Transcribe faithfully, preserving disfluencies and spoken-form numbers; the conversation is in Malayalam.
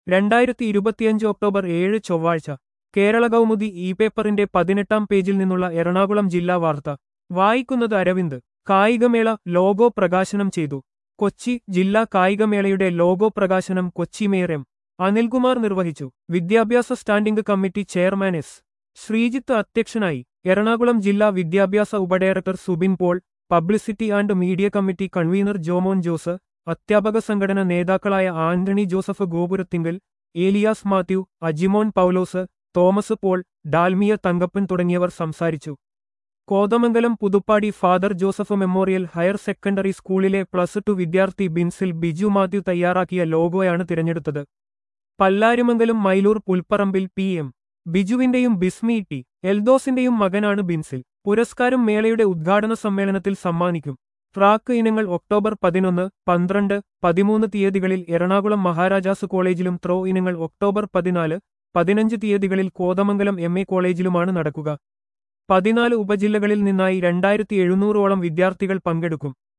രണ്ടായിരത്തി ഇരുപത്തിയഞ്ച് ഒക്ടോബർ ഏഴ് ചൊവ്വാഴ്ച കേരള കൗമുദി ഇ പേപ്പറിന്റെ പതിനെട്ടാം പേജിൽ നിന്നുള്ള എറണാകുളം ജില്ലാ വാർത്ത വായിക്കുന്നത് അരവിന്ദ്. കായികമേള ലോഗോ പ്രകാശനം ചെയ്തു. കൊച്ചി ജില്ലാ കായികമേളയുടെ ലോഗോ പ്രകാശനം കൊച്ചി മേയർ എം അനിൽകുമാർ നിർവഹിച്ചു. വിദ്യാഭ്യാസ standing committee chairman S Sreejith അധ്യക്ഷനായി. എറണാകുളം ജില്ലാ വിദ്യാഭ്യാസ ഉപഡയറക്ടർ Subin Paul, publicity and media committee convenor Jomon Jose, അധ്യാപക സംഘടന നേതാക്കളായ ആന്റണി ജോസഫ് ഗോപുരത്തിങ്കൽ, ഏലിയാസ് മാത്യു, അജിമോൻ പൗലോസ്, തോമസ് പോൾ, ഡാൽമിയ തങ്കപ്പൻ തുടങ്ങിയവർ സംസാരിച്ചു. Kothamangalam Puthuppady father Joseph memorial higher secondary സ്കൂളിലെ പ്ലസ് ടു വിദ്യാർത്ഥി ബിൻസിൽ ബിജു മാത്യു തയ്യാറാക്കിയ ലോഗോയാണ് തിരഞ്ഞെടുത്തത്. പല്ലാരിമംഗലം മൈലൂർ പുൽപ്പറമ്പിൽ പി എം ബിജുവിന്റെയും ബിസ്മി ടി എൽദോസിന്റെയും മകനാണ് ബിൻസിൽ. പുരസ്കാരം മേളയുടെ ഉദ്ഘാടന സമ്മേളനത്തിൽ സമ്മാനിക്കും. ട്രാക്ക് ഇനങ്ങൾ ഒക്ടോബർ പതിനൊന്ന്, പന്ത്രണ്ട്, പതിമൂന്ന് തീയതികളിൽ എറണാകുളം മഹാരാജാസ് കോളേജിലും ത്രോ ഇനങ്ങൾ ഒക്ടോബർ പതിനാല്, പതിനഞ്ച് തീയതികളിൽ കോതമംഗലം എം എ കോളേജിലുമാണ് നടക്കുക. പതിനാല് ഉപജില്ലകളിൽ നിന്നായി രണ്ടായിരത്തി എഴുന്നൂറോളം വിദ്യാർത്ഥികൾ പങ്കെടുക്കും.